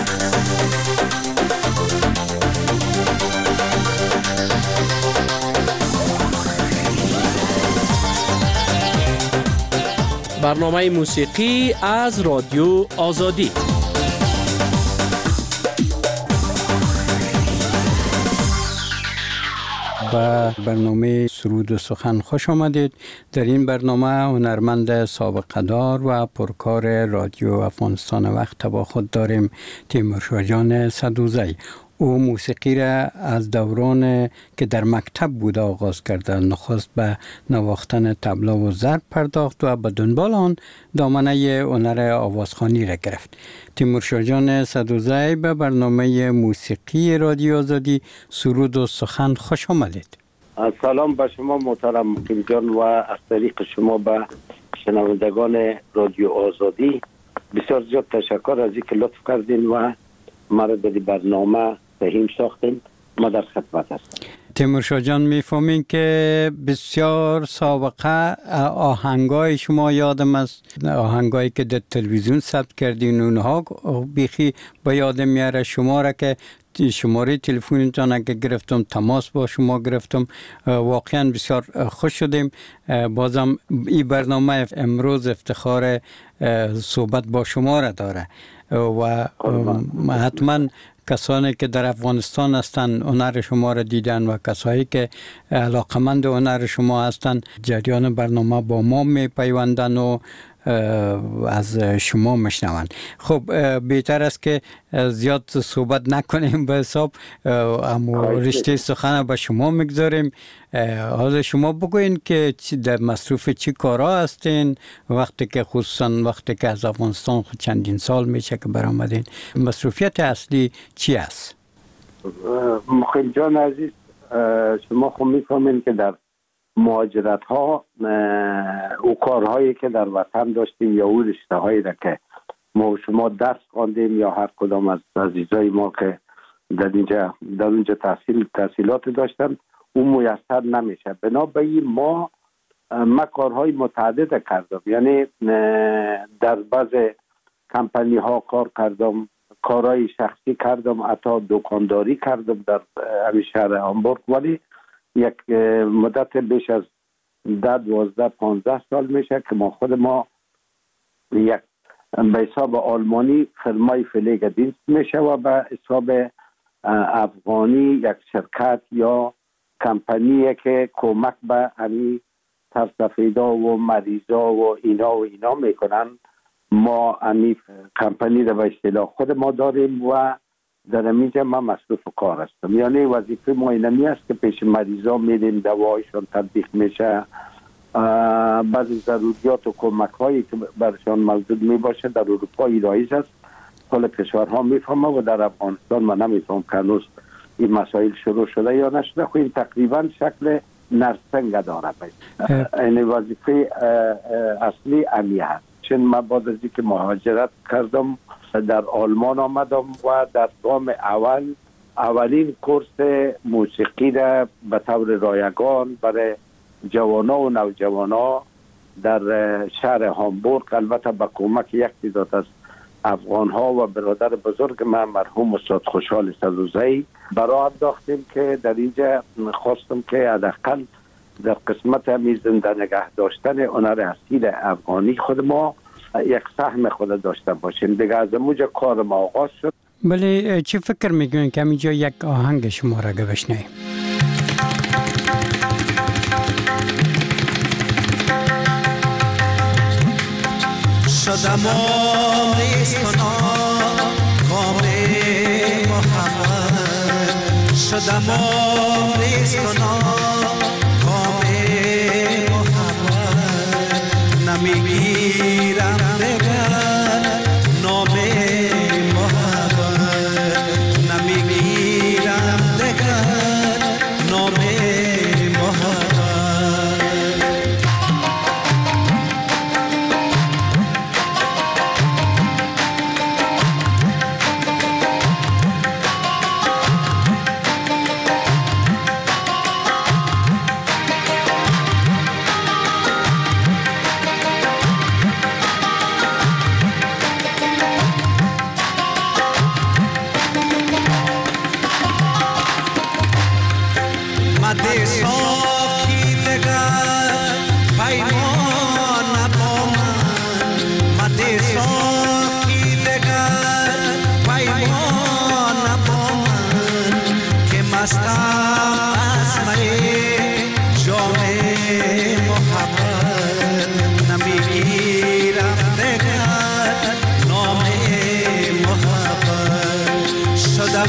برنامه موسیقی از رادیو آزادی. به برنامه سرود و سخن خوش آمدید. در این برنامه هنرمند سابقه دار و پرکار رادیو افغانستان وقت با خود داریم تیمورشاه جان سدوزی. او موسیقی را از دوران که در مکتب بود آغاز کرده. نخست به نواختن طبلا و ضرب پرداخت و به دنبال آن دامنه هنر آوازخوانی را گرفت. تیمورشاه جان سدوزی به برنامه موسیقی رادیو آزادی سرود و سخن خوش آمدید. سلام به شما محترم مقیم جان و از طریق شما به شنوندگان رادیو آزادی بسیار زیاد تشکر از اینکه لطف کردین و مرا در برنامه سهیم ساختیم. ما در خدمت هستم. تیمورشاه جان میفهمین که بسیار سابقه آهنگای شما یادم است، آهنگایی که در تلویزیون ثبت کردین اونها بیخی به یادم میاره. شما را که شماره تلفنتان اگه گرفتم تماس با شما گرفتم، واقعا بسیار خوش شدیم. بازم این برنامه امروز افتخار صحبت با شما را داره و حتما کسانی که در افغانستان هستند هنر شما را دیدن و کسایی که علاقمند هنر شما هستند جریان برنامه با ما می پیوندن و از شما مشنون. خب بهتر است که زیاد صحبت نکنیم، به حساب اما رشته سخن به شما میگذاریم. حالا شما بگوین که در مصروف چی کارا هستین وقتی که خصوصا وقتی که از افغانستان خود چندین سال میشه که برآمدین، مصروفیت اصلی چی است؟ مخیم جان عزیز، شما خود میفهمین که در مهاجرت ها او کارهایی که در وطن داشتیم یا او رشته هایی را که ما شما درس خواندیم یا هر کدام از عزیزای ما که در اونجا تحصیلات داشتن اون میسر نمیشه. بنابراین ما کارهای متعدد کردم، یعنی در بعض کمپانی ها کار کردم، کارهای شخصی کردم، حتی دکانداری کردم در همین شهر هامبورگ. ولی یک مدت بیش از 10-12-15 سال میشه که خود ما یک به حساب آلمانی فرمای فلیگ دینست میشه و به حساب افغانی یک شرکت یا کمپانیه که کمک به همین سرسفیدا و مریضا و اینا میکنن. ما همین کمپانی رو به اصطلاح خود ما داریم و در اینجا من مصروف کار هستم. یعنی وظیفه ما اینمی است که پیش مریضا میریم، دوایشان تطبیق میشه، بعضی ضروریات و کمک هایی که برشان موجود می باشه در اروپا رایج است. کل کشورها میفهمه و در افغانستان من نمیفهم که هنوز این مسائل شروع شده یا نشده. خب این تقریبا شکل نرسنگ داره. این وظیفه اصلی امی هست. چون من بعد از اینکه مهاجرت کردم در آلمان آمدم و در گام اولین کورس موسیقی را به طور رایگان برای جوانا و نوجوانا در شهر هامبورگ، البته با کمک یک تعداد از افغان ها و برادر بزرگ من مرحوم استاد خوشحال سدوزی برای انداختیم که در اینجا خواستم که حداقل در قسمت همی زنده نگه داشتن هنر اصیل افغانی خود ما یک سهم خود داشته باشیم. دیگه از اونجا کار ما آغاز شد. بله، چی فکر میکنین که اینجا یک آهنگ شما را بشنویم؟ شدم نیست کنم کام محمد، شدم نیست کنم کام محمد، نمیگیرم دگر نام محمد، نمیگیرم دگر نام محمد.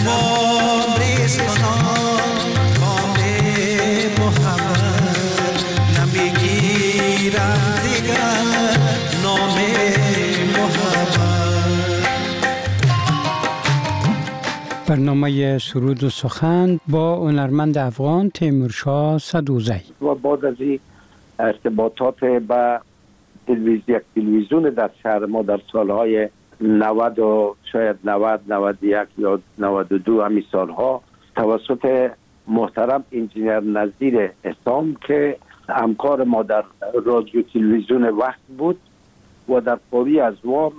تمام ریز کنم کام محبت نمیگیرم دیگر نام محبت. برنامه سرود و سخن با هنرمند افغان تیمورشاه سدوزی. و بعد از این ارتباطات با تلویزیون در شهر ما در سالهای 90 و شاید 90 91 یا 92 همین سالها توسط محترم انجینیر نظیر اسام که همکار ما در رادیو تلویزیون وقت بود و در قوی از وام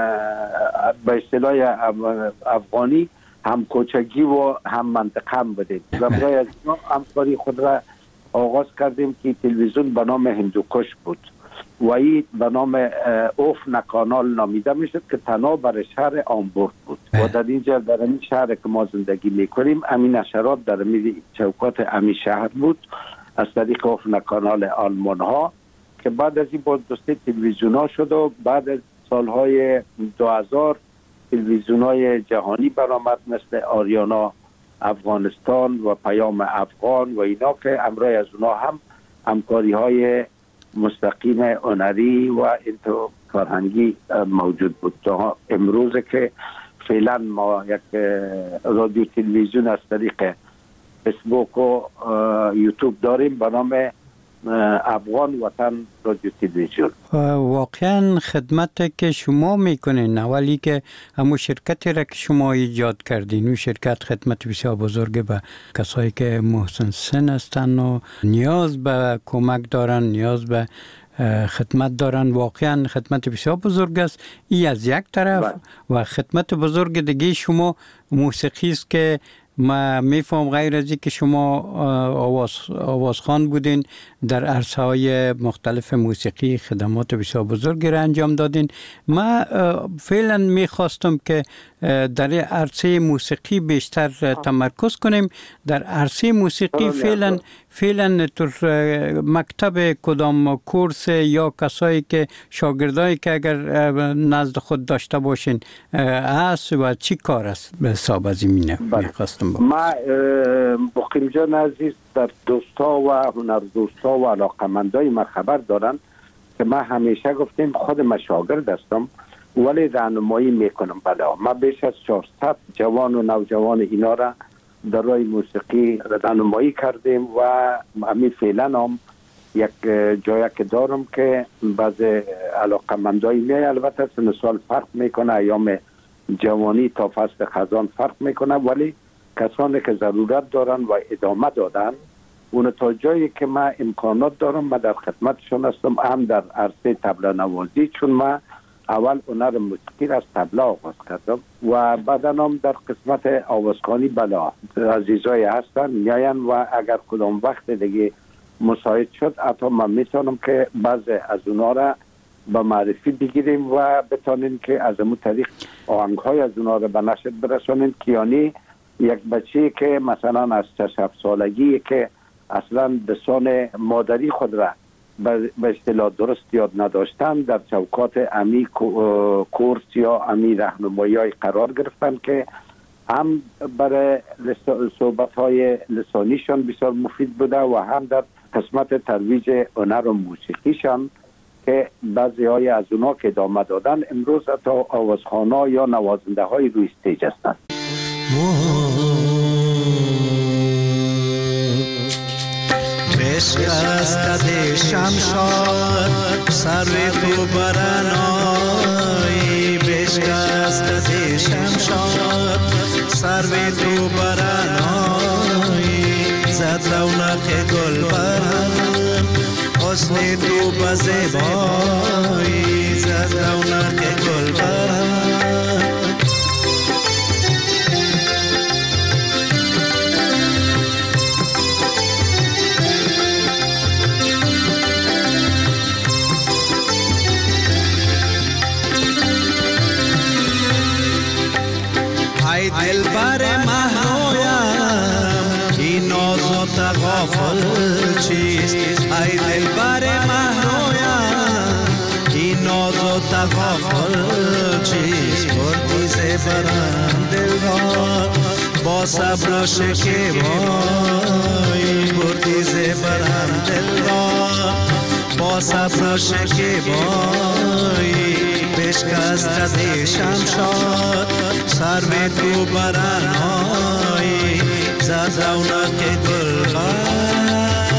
به اصطلاح افغانی هم کوچگی و هم منطقه هم بودیم و برای از همکاری خود را آغاز کردیم که تلویزیون به نام هندوکش بود و این به نام اوفنا کانال نامیده میشد که تنها برای شهر آمبورگ بود و در اینجا در این شهر که ما زندگی میکنیم امین نشرات در چوکات امین شهر بود از طریق اوفنا کانال آلمان ها که بعد از این با دوسته تلویزیون ها شد و بعد از سالهای 2000 تلویزیون های جهانی برآمد مثل آریانا افغانستان و پیام افغان و اینا که امروز از اونا هم همکاری های مستقیم هنری و اینطور فرهنگی موجود بود. تا امروز که فعلا ما یک رادیو تلویزیون از طریق فیسبوک و یوتیوب داریم به نام افغان وطن رادیو تلویزیون. واقعا خدمت که شما میکنین اولی که همون شرکتی را که شما ایجاد کردین، اون شرکت خدمت بسیار بزرگ به کسایی که محسن سن هستن و نیاز به کمک دارن، نیاز به خدمت دارن. واقعا خدمت بسیار بزرگ است ای از یک طرف و خدمت بزرگ دیگه شما موسیقی است که ما میفهم غیر از که شما آوازخوان بودین در عرصه های مختلف موسیقی خدمات بسیار بزرگی را انجام دادین. ما فعلا میخواستم که در عرصه موسیقی بیشتر تمرکز کنیم. در عرصه موسیقی فعلا در مکتب کدام کورس یا کسایی که شاگردایی که اگر نزد خود داشته باشین هست و چی کار است به حساب از اینه میخواستم ما مقیم جان عزیز در دوستا و هنر دوستا و علاقمندای ما خبر دارن که ما همیشه گفتیم خود ما شاگرد هستم ولی راهنمایی میکنم. بله ما بیش از 400 جوان و نوجوان اینا را در راه موسیقی راهنمایی کردیم و همین فعلا هم یک جایی که دارم که بعض علاقمندای می البته سن سال فرق میکنه، ایام جوانی تا فصل خزان فرق میکنه، ولی کسانی که ضرورت دارن و ادامه دادن اون تا جایی که ما امکانات دارم ما در خدمتشون هستم. هم در عرصه طبله نوازی چون ما اول هنر موسیقی از طبله آغاز کردم و بعدا هم در قسمت آوازخوانی بلا عزیزای هستن میاین و اگر کدام وقت دیگه مساعد شد حتی من میتونم که بعض از اونا را به معرفی بگیریم و بتانیم که از امون طریق آهنگهای از اونا را به نشر برسانیم. کیانی یک بچه که مثلا از 6 سالگی که اصلا لسان مادری خود را به اصطلاح درست یاد نداشتن در چوکات امی کورس یا امی راهنمایی قرار گرفتن که هم برای صحبت های لسانیشان بسیار مفید بوده و هم در قسمت ترویج هنر و موسیقیشان که بعضی های از اونا که ادامه دادن امروز حتی آوازخوانا یا نوازنده های روی استیج هستند. بشکست شمشاد سر تو برنایی، بشکست شمشاد سر تو برنایی، زد رونق گل برن حسن تو بزیبایی، زد رونق گل برن. دل بر مهرویم این ناز و تغافل چیست؟ ای دل بر مهرویم این ناز و تغافل چیست؟ بردی زبرم دل را با صبر و شکیبایی بردی زبرم دل را با صبر و شکیبایی بشکست دی شمشاد سر به تو برنایی زد رونق گلبن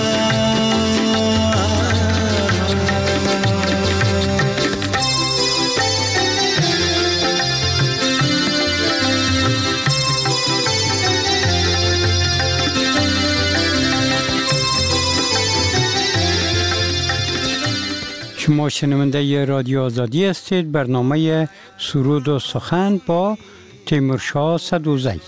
شما شنونده رادیو آزادی هستید. برنامه سرود و سخن با تیمورشاه سدوزی.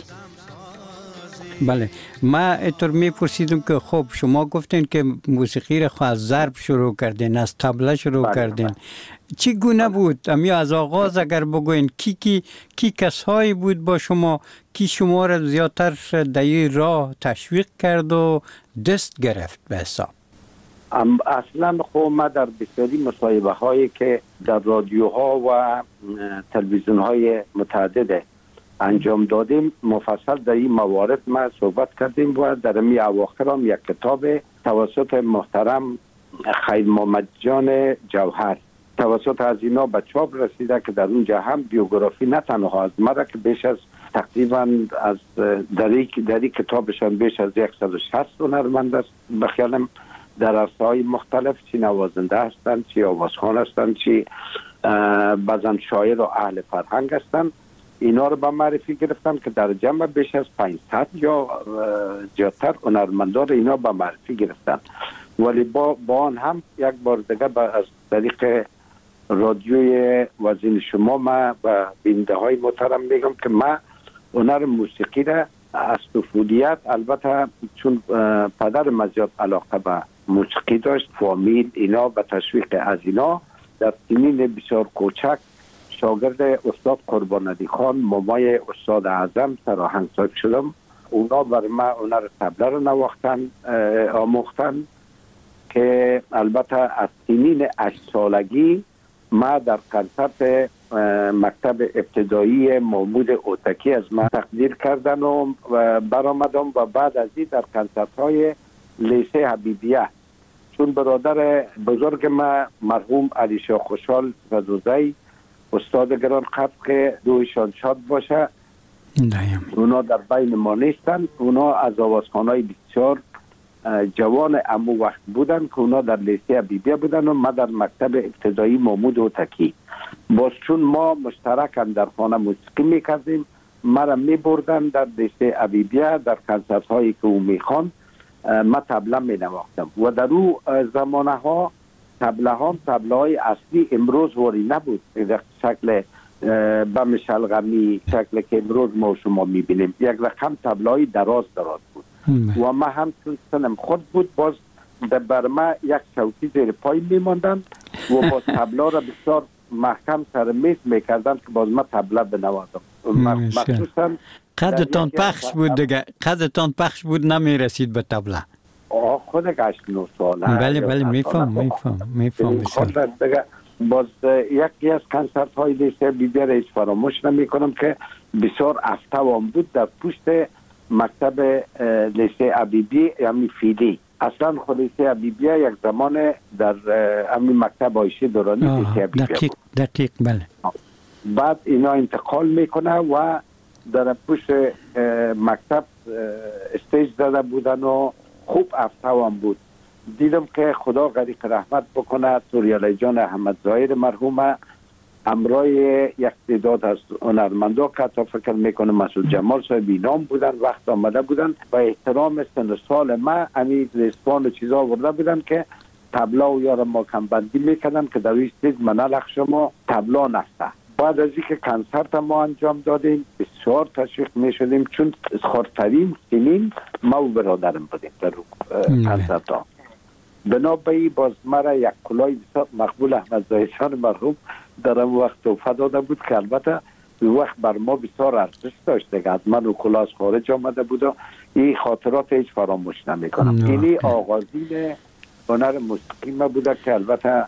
بله، ما اینطور میپرسیدم که خب شما گفتین که موسیقی را از ضرب شروع کردین، از طبله شروع کردین. چی گونه بود؟ امی از آغاز اگر بگوین کی کسایی بود با شما کی شما را زیادتر در این راه تشویق کرد و دست گرفت به حساب؟ اصلا خب ما در بسیاری مصاحبه هایی که در رادیوها و تلویزیون های متعدد انجام دادیم مفصل در این موارد ما صحبت کردیم و در می اواخر هم یک کتاب توسط محترم خیر محمد جان جوهر توسط از اینا به چاپ رسیده که در اونجا هم بیوگرافی نه تنها از ما که بیش از تقریبا از در کتابشان بیش از 160 هنرمند است بخیالم در عرصه‌های مختلف، چی نوازنده هستند، چی آوازخوان هستند، چی بعضا شاعر و اهل فرهنگ هستند، اینا رو به معرفی گرفتن که در جمع بیش از 500 یا زیادتر هنرمندان رو اینا به معرفی گرفتن. ولی با آن هم یک بار دیگه از طریق رادیوی وزین شما ما و بیننده های محترم میگم که ما هنر موسیقی را از طفولیت، البته چون پدر من زیاد علاقه به موسیقی داشت، فامیل اینا و تشویق از اینا، در سنین بسیار کوچک شاگرد استاد قربانعلی خان مامای استاد اعظم سرآهنگساز شدم. اونا بر من هنر طبله رو آموختن که البته از سنین 8 سالگی ما در کنسرت مکتب ابتدایی محمود اوتکی از من تقدیر کردن و برآمدم و بعد از این در کنسرت های لیسه حبیبیه چون برادر بزرگ ما مرحوم علی شاه خوشحال سدوزی استاد گران قدر که روحشان شاد باشه اونا در بین ما نیستن. اونا از آوازخوانای بسیار جوان امو وقت بودن که اونا در لیسه حبیبیه بودن و ما در مکتب ابتدایی محمود اوتکی. باز چون ما مشترکاً در خانه موسیقی میکردیم مرا میبردن در لیسه حبیبیه در کنسرت هایی که او میخوان ما طبله مینواختم و در او زمانه ها طبله های اصلی امروز واری نبود در شکل بم شلغمی شکل که امروز ما شما میبینیم. یک رقم طبله های دراز بود و ما هم چون سنم خود بود باز بر ما یک چوکی زیر پای میماندن و باز طبله را بسیار محکم سر میز میکردن که باز ما طبله بنوازم. مخصوصا قدتان پخش بود دیگه، قدتان پخش بود نمیرسید به طبله. خود 8-9 ساله. بله میفهم باز یکی از کنسرت های لیسه بیبیه را هیچ فراموش نمی کنم که بسیار افتوام بود در پشت مکتب لیسه حبیبی یعنی فیلی. اصلا خود لیسه حبیبیه یک زمان در همین مکتب عایشه دورانی لیسه حبیبیه بود. دقیق بله. بعد اینا انتقال میکنه و در پشت مکتب استیج زده بودن و خوب افتوام بود. دیدم که خدا غریق رحمت بکنه سوریالی جان احمد ظاهر مرحومه امرای یک تعداد از هنرمندا که تا فکر میکنه مسعود جمال صاحب اینام بودن وقت آمده بودن و احترام سن سال ما امی رسپان و چیزا آورده بودن که طبلا و یارم ما کمبندی میکردن که در این استیج منال شما طبلا نسته. بعد از اینکه کنسرت ما انجام دادیم بسیار تشویق میشدیم چون خردترین سنین ما و برادرم بودیم در کنسرت ها. بنابراین باز مرا یک کلاه مقبول احمد ظاهر مرحوم در اون وقت توفه داده بود که البته اون وقت بر ما بسیار ارزش داشت دیگه، از من و کلاه از خارج آمده بود و این خاطرات هیچ فراموش نمیکنم. اینی آغازین هنر موسیقی ما بوده که البته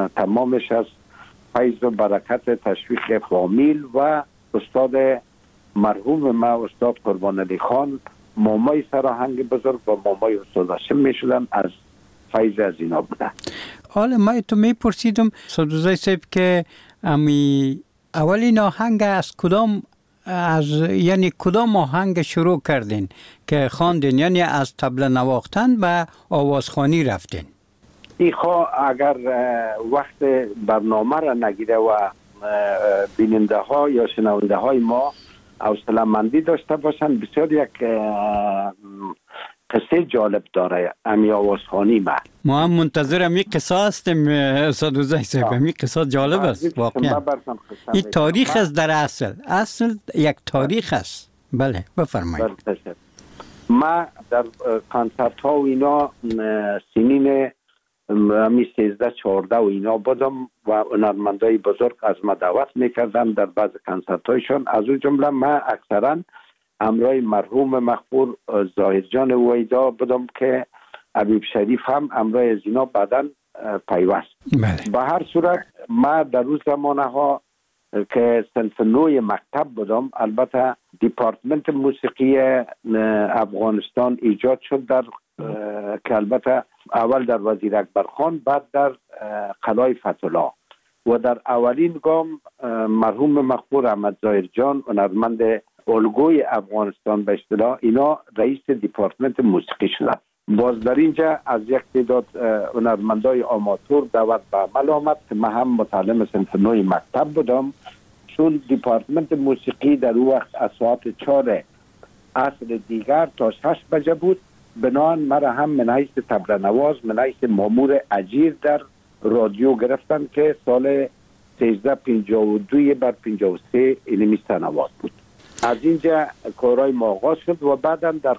تمامش از فیض و برکت تشویق فامیل و استاد مرحوم ما استاد قربان علی خان مامای سراهنگ بزرگ و مامای استاد هاشم میشدن، از فیض از اینا بودن. حالا من تو میپرسیدم صدوزای صاحب که اولین آهنگ از کدام یعنی کدام آهنگ شروع کردین که خواندین، یعنی از طبله نواختن به آوازخوانی رفتین؟ ایخوا اگر وقت برنامه را نگیره و بیننده ها یا شنونده های ما حوصله مندی داشته باشن، بسیار یک قصه جالب داره امی آوازخوانی ما هم منتظر امی قصه هستیم صدوزای صاحب. امی قصه جالب است واقعا. این تاریخ است، در اصل یک تاریخ است. بله بفرمایید. ما در کنسرت ها و اینا سنین همی 13-14 و اینا بودم و هنرمندای بزرگ از ما دعوت میکردن در بعض کنسرت هایشون. از اون جمله ما اکثرا همراه مرحوم مغفور ظاهر جان ویدا بودم که حبیب شریف هم همراه از اینا بعداً پیوست. به هر صورت ما در روز زمانه ها که صنف 9 مکتب بودم، البته دیپارتمنت موسیقی افغانستان ایجاد شد در که البته اول در وزیر اکبر خان، بعد در قلعه فتح‌الله و در اولین گام مرحوم مغفور احمد ظاهر جان هنرمند الگوی افغانستان به اصطلاح اینا رئیس دیپارتمنت موسیقی شدن. باز در اینجا از یک تعداد هنرمندای آماتور دعوت به عمل آمد که من هم متعلم صنف 9 مکتب بودم، چون دیپارتمنت موسیقی در اون وقت از ساعت 4 عصر دیگر تا 6 بجه بود. بنابراین مرا هم من حیث طبله نواز، من حیث مامور اجیر در رادیو گرفتن که سال 1352 بر 53 اینمی سنوات بود. از اینجا کارهای ما آغاز شد و بعدا در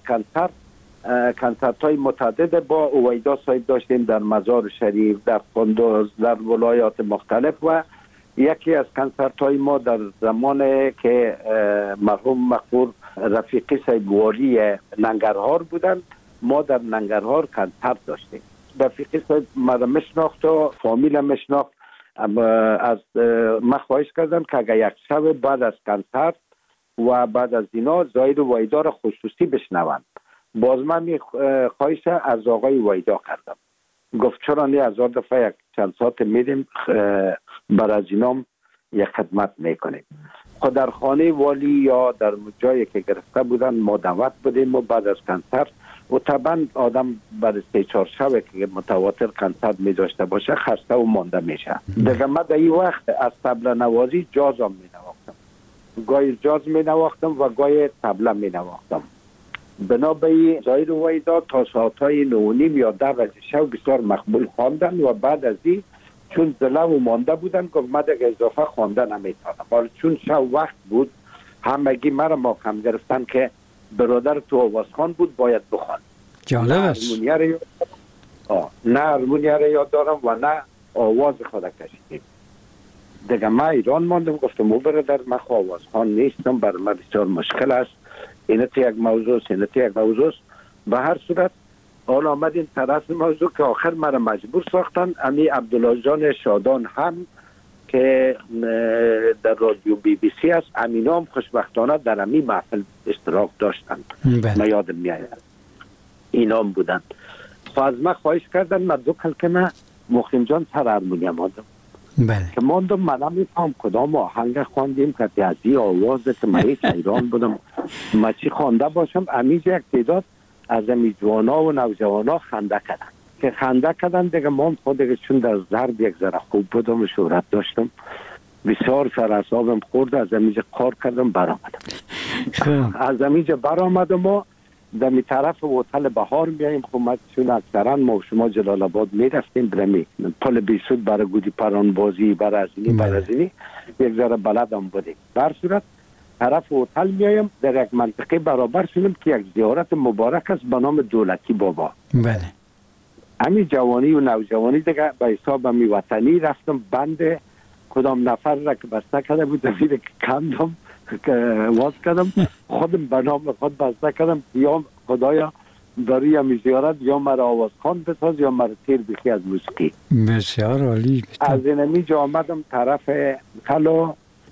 کنسرت های متعدد با اویدا صاحب داشتیم در مزار شریف، در قندوز، در ولایات مختلف و یکی از کنسرت های ما در زمان که مرحوم مغفور رفیقی صاحب والی ننگرهار بودن، ما در ننگرهار کنسرت داشتیم. رفیقی صاحب مرا مشناخت و فامیل مشناخت. از من خواهش کردم که اگر یک شب بعد از کنسرت و بعد از اینا ظاهر ویدا را خصوصی بشنوند. باز من خواهش از آقای ویدا کردم، گفت چرا نه، 1000 دفعه یک چند ساعت میدیم بر از اینام یک خدمت میکنیم. خود در خانه والی یا در جایی که گرفته بودن ما دعوت بودیم و بعد از کنسرت و طبعا آدم برای 3-4 شب که متواتر کنسرت می داشته باشه خسته و مانده میشه. دیگه من در این وقت از طبله نوازی جاز هم می نواختم، گاهی جاز می نواختم و گاهی طبله می نواختم. بنابراین ظاهر ویدا تا ساعتهای 9:30 یا 10 شب بسیار مقبول خواندن و بعد از این چون دلم و مانده بودن گفت من دیگه اضافه خوانده نمیتونم. حالا چون شب وقت بود همگی مرا محکم گرفتن که برادر تو آوازخوان بود باید بخوان. جالب است. نه هرمونیا را یاد دارم و نه آواز خود کشیدیم. دیگه من ایران ماندم، گفتم او برادر من آوازخوان نیستم، برای من بسیار مشکل است، اینت یک موضوع است، اینت یک موضوع است. به هر صورت حالا آمدیم طرف موضوع که آخر مرا مجبور ساختن. امی عبدالله جان شادان هم که در رادیو BBC است، امینا هم خوشبختانه در امی محفل اشتراک داشتن. من یادم میاد اینا هم بودن. از من خواهش کردن من 2 کلمه مخیم جان سر هرمونیم ماندم. که ماندم من نمیفهم کدام آهنگ خواندیم که از این آوازه که من هیچ ایران بودم من چی خوانده باشم. امیجا یک تعداد از امی جوانا و نوجوانا خنده کردن که خنده کردن دیگه ما خود چون در ضرب یک ذره خوب بودم و شهرت داشتم بسیار سر اعصابم خورد. از امیجا کار کردم برآمدم. از امیجا برآمدم و در می طرف هتل بهار میاییم. خب ما چون اکثرا ما شما جلال آباد میرفتیم برمی پل بیسود برای گودی پران بازی برازینی یک ذره بلدم بودیم. بر صورت طرف هتل میایم در یک منطقه برابر شدیم که یک زیارت مبارک است به نام دولتی بابا. بله. همین جوانی و نوجوانی دیگه به حساب می وطنی رفتم. بند کدام نفر را که بسته کرده بود دیگه که کندم که واز کردم خودم به نام خود بسته کردم یا خدایا داری همی زیارت یا مرا آوازخوان بساز یا مرا تیر بخی از موسیقی. بسیار عالی. از اینمی جا آمدم طرف کلو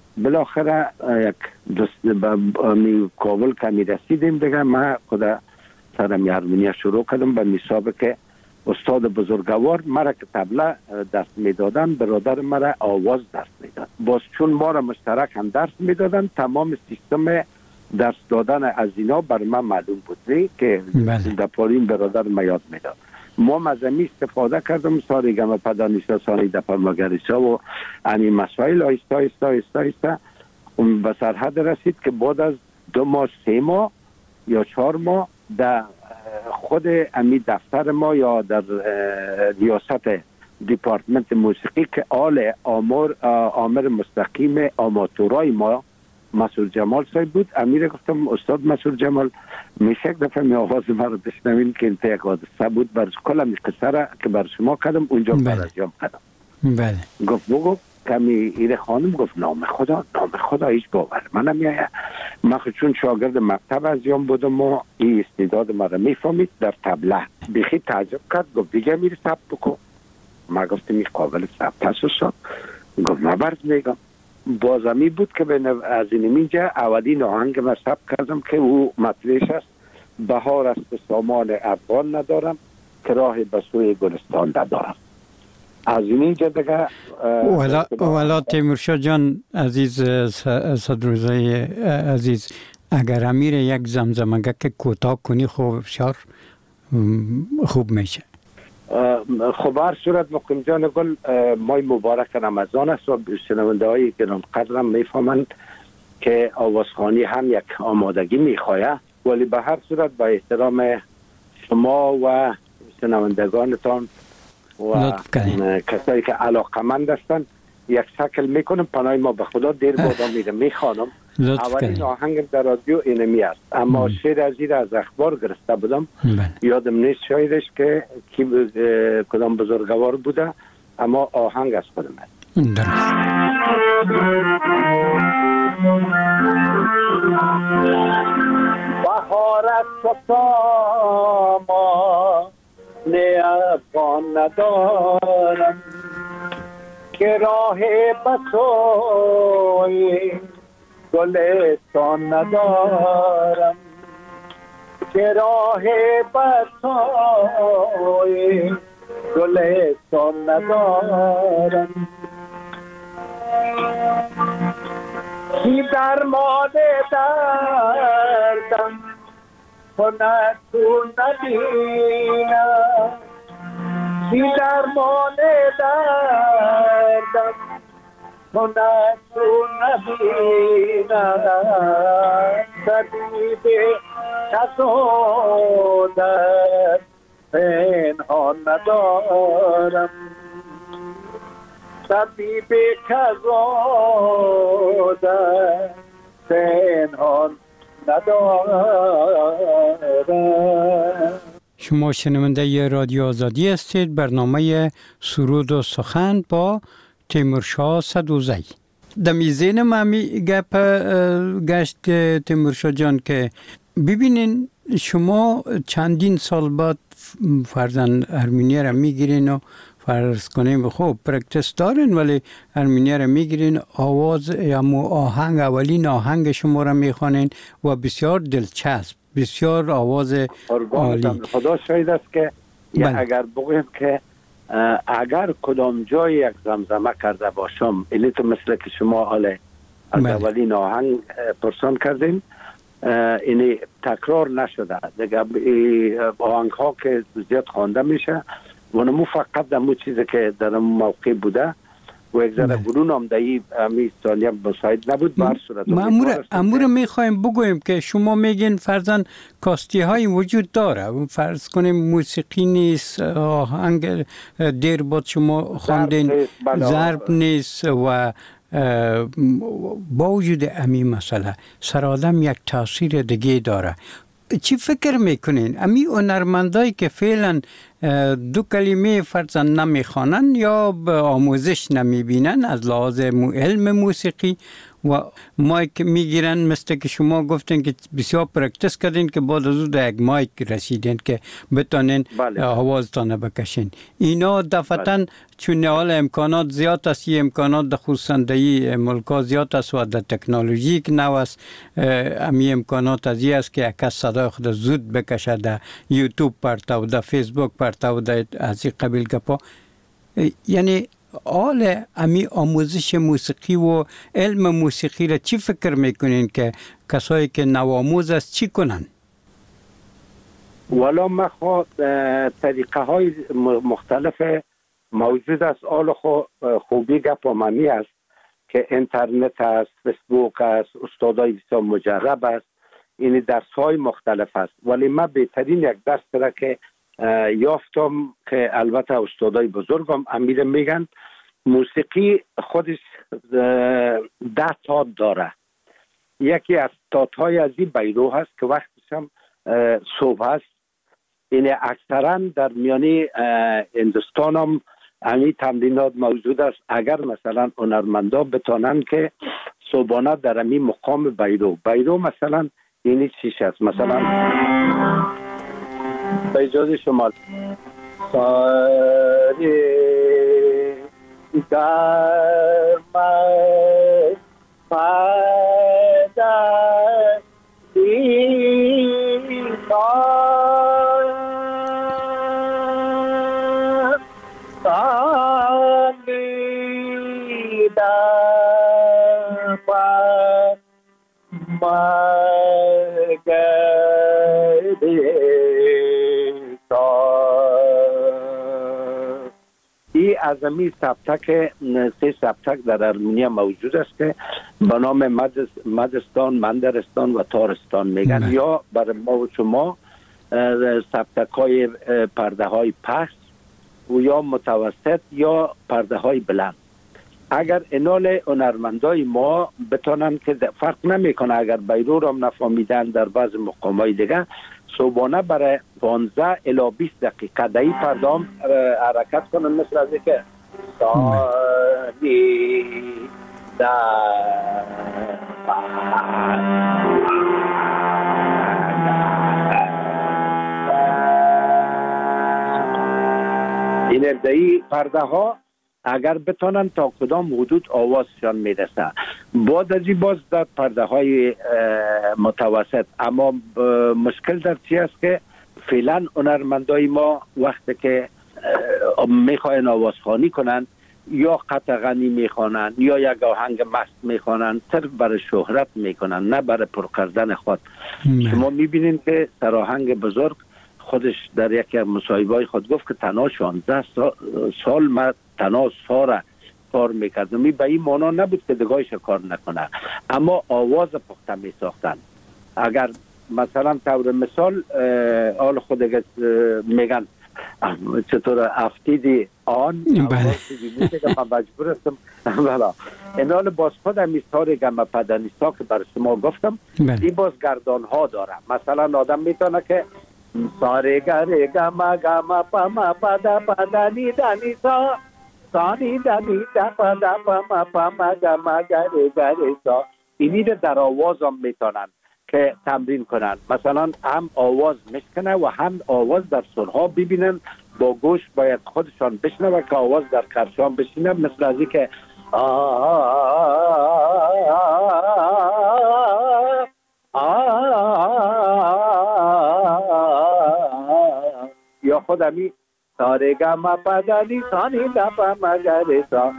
بالاخره یک به کابل کمی رسیدیم دیگه. ما خدا سرم هارمونیا شروع کردم به حساب که استاد بزرگوار مرا که طبله درس میدادن، برادر مرا آواز درس میداد. باز چون ما را مشترک هم درس میدادن، تمام سیستم درس دادن از اینا بر من معلوم بود که در پارین برادر ما یاد میداد. ما مزمی استفاده کردم ساری گم پدانیسا سانی دفر مگریسا و این مسائل آیستا آیستا آیستا آیستا به سرحد رسید که بعد از 2 ماه 3 ماه یا 4 ماه در خود امی دفتر ما یا در ریاست دیپارتمنت موسیقی که آل آمر مستقیم آماتورای ما مسعود جمال صاحب بود، امیر گفتم استاد مسعود جمال میشه یک دفعه می آواز ما رو بشنوین که این یک حادثه بود بر کلم قصه که بر شما کردم اونجا برجام کردم. بله. گفت بگو کمی ایره خانم گفت نام خدا هیچ باور منم میایه. من چون شاگرد مکتب از یام بودم و این استعداد ما رو میفهمید در طبله بیخی تعجب کرد. گفت دیگه میری ثبت بکن. ما گفتم این قابل ثبت هست استاد. گفت ما برز میگم. بازمی بود که از این اینجا اولین آهنگ ما ثبت کردم که او مطلعش است بهار است سامان افغان ندارم که راه به سوی گلستان ندارم. از اینجا دیگه والا تیمورشاه جان عزیز، صدروزه عزیز، اگر امیر یک زمزمگه که کوتاه کنی خوب میشه. خب هر صورت مقیم جان گل مای مبارک رمضان است و شنونده های گران قدرم میفهمند که آوازخوانی هم یک آمادگی میخواهد، ولی به هر صورت با احترام شما و شنوندگانتان و کسایی که علاقمند هستند یک شکل میکنم. پناه ما به خدا دیر بادا میره میخوانم. اولین آهنگ در رادیو اینمی است، اما شعر از این از اخبار گرفته بودم. یادم نیست شاعرش که کدام بزرگوار بوده، اما آهنگ از خودم است. بهار است ساما نه افغان ندارم که راه بسوی گلستان ندارم که راه بسوی گلستان ندارم. کی درمان دردم کند تو ندینم، کی درمان دردم کند تو ندینم. طبیب کسو در پنهان ندارم، طبیب کسو در پنهان ندارم. شما شنونده رادیو آزادی هستید. برنامه سرود و سخن با تیمورشاه صدوزی. دمی ذهنم همی گپ گشت تیمورشاه جان که ببینین شما چندین سال بعد فرزن ارمنیا را میگیرین و فرض کنیم خوب پرکتس دارین، ولی ارمنیا را میگیرین، آواز یا آهنگ اولین آهنگ شما را میخوانین و بسیار دلچسب، بسیار آواز عالی. خدا شاید است که اگر بگویم که اگر کدام جای یک زمزمه کرده باشم، اینی تو مثل که شما حالا از اولین آهنگ پرسان کردین، اینی تکرار نشده دیگه. آهنگ ها که زیاد خوانده میشه ونمو فقط دمو چیزی که در موقع بوده و یک ذره برون آمده امی ثانیه مساعد نبود. بر صورت امور میخوایم بگویم که شما میگین فرزن کاستی های وجود داره، فرض کنیم موسیقی نیست، آهنگ دیر بود شما خواندین ضرب نیست و با وجود امی مسئله سرآدم یک تاثیر دیگه داره. چی فکر میکنین امی هنرمندایی که فعلا دو کلمه فرضاً نمیخوانن یا به آموزش نمیبینن از لحاظ علم موسیقی و مایک میگیرن، مثل که شما گفتین که بسیار پرکتس کردین که بعد از اون یک مایک رسیدین که بتانین آوازتان بکشین. اینا دفعتاً چون حال امکانات زیاد است، این امکانات در خصوصاً در ملکا زیاد است و در تکنولوژی که نو است، امی امکانات از این است که یک کس صدای خود زود بکشه در یوتیوب پرته و در فیسبوک پرته و در از این قبیل گپا. یعنی حال امی آموزش موسیقی و علم موسیقی را چی فکر میکنین که کسایی که نوآموز است چی کنن؟ والا ما طریقه های مختلف موجود است. حال خوبی گپ ممی است که اینترنت است، فیسبوک است، استادای بسیار مجرب است، این درس های مختلف است. ولی من بهترین یک درس را که یافتم که البته استادای بزرگم امیر میگن موسیقی خودش 10 تات داره. یکی از تات‌های از این بیرو هست که وقتش هم صبح هست. این اکثرا در میانی هندوستان هم همین تمرینات موجود است. اگر مثلا هنرمندا بتانن که صبحانه در همین مقام بیرو مثلا اینی چیش است، مثلا به اجازه شما ساری در من پیدا سالی در این از امی سبتک 3 سبتک در ارمنیا موجود است که به نام مدستان، مندرستان و تارستان میگن. یا برای ما و شما سبتک های پرده های پست و یا متوسط یا پرده های بلند. اگر انال هنرمندای ما بتانن که فرق نمیکنه، اگر بیرو را نفهمیدن در بعض مقامای دیگه صبحانه برای 15 الی 20 دقیقه در این پردام حرکت کنن، مثل از که سالی در این ابدایی پرده ها اگر بتانن تا کدام حدود آوازشان میرسه. بعد از این باز در پرده های متوسط. اما مشکل در چی است که فعلا هنرمندای ما وقتی که میخواین آوازخوانی کنن یا قطع غنی میخوانن یا یک آهنگ مست میخوانن، صرف برای شهرت میکنن نه برای پر کردن خود. شما میبینین که سراهنگ بزرگ خودش در یکی از مصاحبه‌های خود گفت که تنها 16 سال من تنها ساره کار میکردم. به این معنا نبود که دگاهش کار نکنه، اما آواز پخته میساختن. اگر مثلا طور مثال آل خود میگن چطور افتیدی آن من مجبور هستم اینال باز خود همیستار گم پدنیستا که بر شما گفتم این باز گردان ها داره. مثلا آدم میتونه که ساره گره گم گم پما پدا پدنی دنیسا سانی دنی دا پدا پما پما گم گره گره سا. اینی در آواز هم میتونن که تمرین کنن. مثلا هم آواز میشکنه و هم آواز در سرها ببینن، با گوش باید خودشان بشنوه که آواز در کرشان بشینه، مثل ازی که یا خودمی سارگا ما پدانی سانی دپا مگرسا.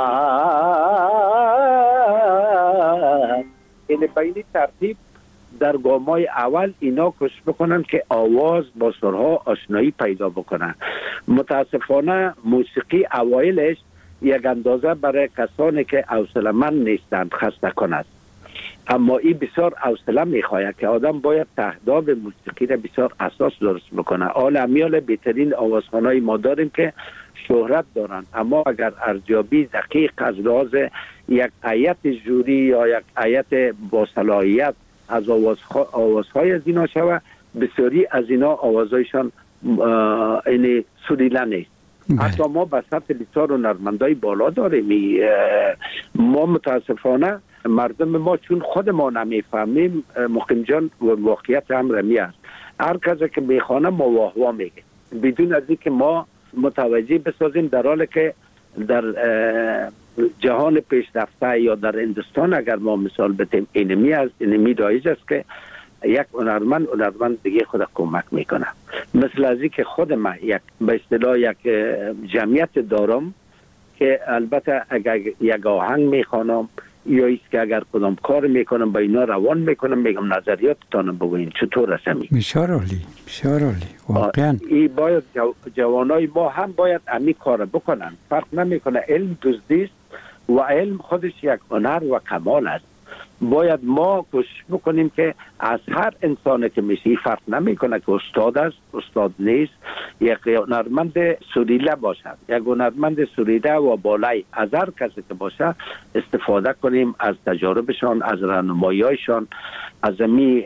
این بینی ترتیب در گامای اول اینا کش بکنن که آواز با سرها آشنایی پیدا بکنن. متاسفانه موسیقی اوایلش یک اندازه برای کسانی که حوصله‌مند نیستند خسته کند، اما این بسیار حوصله میخواهد که آدم باید تهداب موسیقی را بسیار اساس درست بکنه. حال امیال بهترین آوازخوانای ما داریم که شهرت دارن، اما اگر ارزیابی دقیق از لحاظ یک هیئت جوری یا یک هیئت با صلاحیت از آوازهای از اینا شود، بسیاری از اینا آوازهایشان این سوریلا نیست. حتی ما به سطح بسیار هنرمندای بالا داریم. ما متاسفانه مردم ما چون خود ما نمیفهمیم مقیم جان واقعیت امر می است. هر کسی که میخوانه ما واه واه میگه بدون از اینکه ما متوجه بسازیم، در حالی که در جهان پیشرفته یا در هندوستان اگر ما مثال بتیم اینمی است، اینمی رایج است که یک هنرمند دیگه خود کمک میکنه. مثل از اینکه خود من یک به اصطلاح یک جمعیت دارم که البته اگر یک آهنگ میخوانم یا ایست که اگر کدام کار میکنم با اینا روان میکنم، میگم نظریاتتان بگوین چطور رسمی. بسیار عالی، بسیار عالی واقعا. این باید جوانای ما هم باید امی کار بکنن. فرق نمیکنه، علم دزدیست و علم خودش یک هنر و کمال است. باید ما کوشش بکنیم که از هر انسانی که میشه، فرق نمیکنه که استاد است استاد نیست، یک هنرمند سوریله باشد، یک هنرمند سوریله و بالای از هر کسی که باشه استفاده کنیم از تجاربشان، از راهنمایی‌هایشان، از می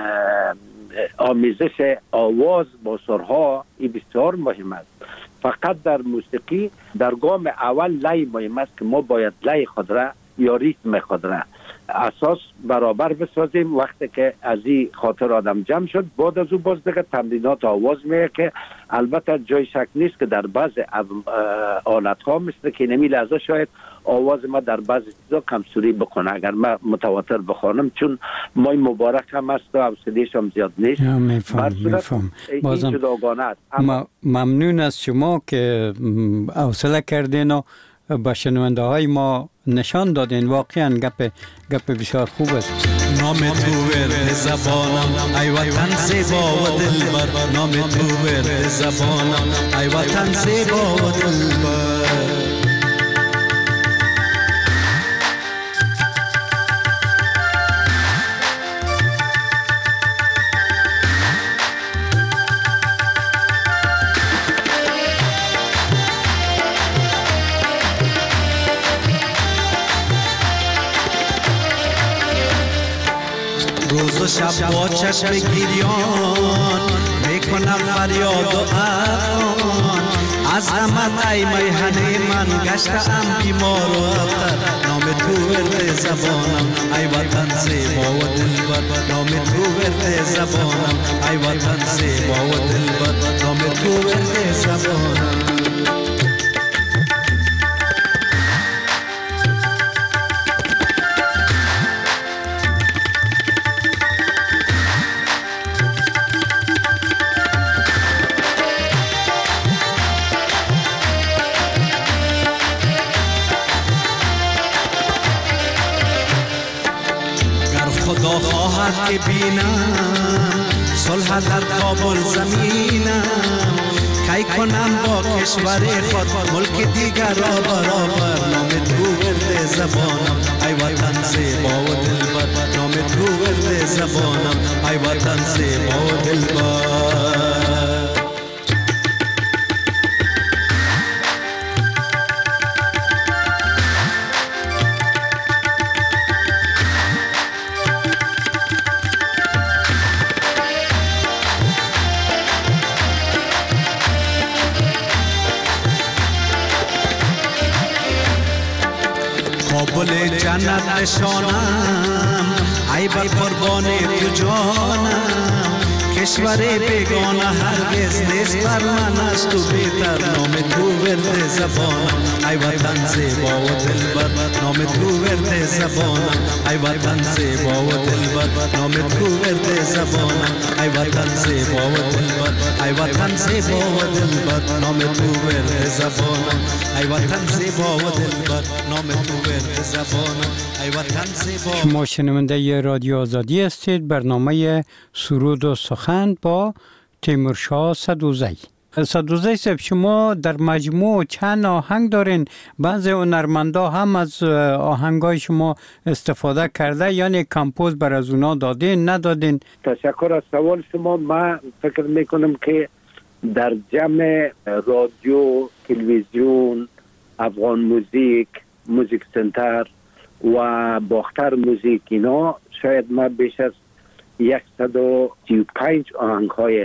آمیزش آواز با سرها. این بسیار مهم است. فقط در موسیقی در گام اول لای مهم است که ما باید لای خود را یا ریتم خود را اساس برابر بسازیم. وقتی که از این خاطر آدم جمع شد، بعد از او باز دیگه تمرینات آواز میگه که البته جای شک نیست که در بعض آلت ها مثل که نمی لحظه شاید آواز ما در بعض چیزا کمسوری بکنه اگر ما متواتر بخوانم، چون مای مبارک هم است و حوصله‌اش هم زیاد نیست. میفهم. بازم ممنون از شما که حوصله کردین و با شنونده های ما نشان دادین. واقعا گپ بسیار خوب است. نام تو ورد زبانم ای وطن زیبا و دلبر، نام تو ورد زبانم ای وطن زیبا و دلبر. روز و شب با چشم گریان میکنم فریاد و افغان، از غمت ای میهنه من گشتم بیمار و ابتر. نام تو ورد زبانم ای وطن زیبا و دلبر، نام تو ورد زبانم ای وطن زیبا و دلبر، نام تو ورد زبانم. خدا خواهد که بینم صلح در کابل زمینم، کی کنم با کشور خود ملک دیگر را برابر. نام تو ورد زبانم ای وطن زیبا و دلبر، نام تو ورد زبانم ای وطن زیبا و دلبر. کابل جنت نشانم ای بر قربان تو جانم، کشور بیگانه هرگز نیست بر من از تو بهتر. نام تو ورد زبانم ای وطن زیبا و دلبر، نام تو ورد زبانم ای وطن زیبا و دلبر، نام تو ورد زبانم ای وطن زیبا و دلبر، ای وطن زیبا و دلبر، نام تو ورد زبانم ای وطن زیبا و دلبر، نام تو ورد زبانم ای وطن زیبا. شما شنونده رادیو آزادی هستید. برنامه سرود و سخن با تیمورشاه صدوزی. صدوزی صاحب، شما در مجموع چند آهنگ دارین؟ بعضی هنرمندا هم از آهنگای شما استفاده کرده، یعنی کمپوز بر از اونا دادین ندادین؟ تشکر از سوال شما. من فکر میکنم که در جمع رادیو، تلویزیون، افغان موزیک، موزیک سنتر و باختر موزیک، اینا شاید ما بیش از 135 آهنگ های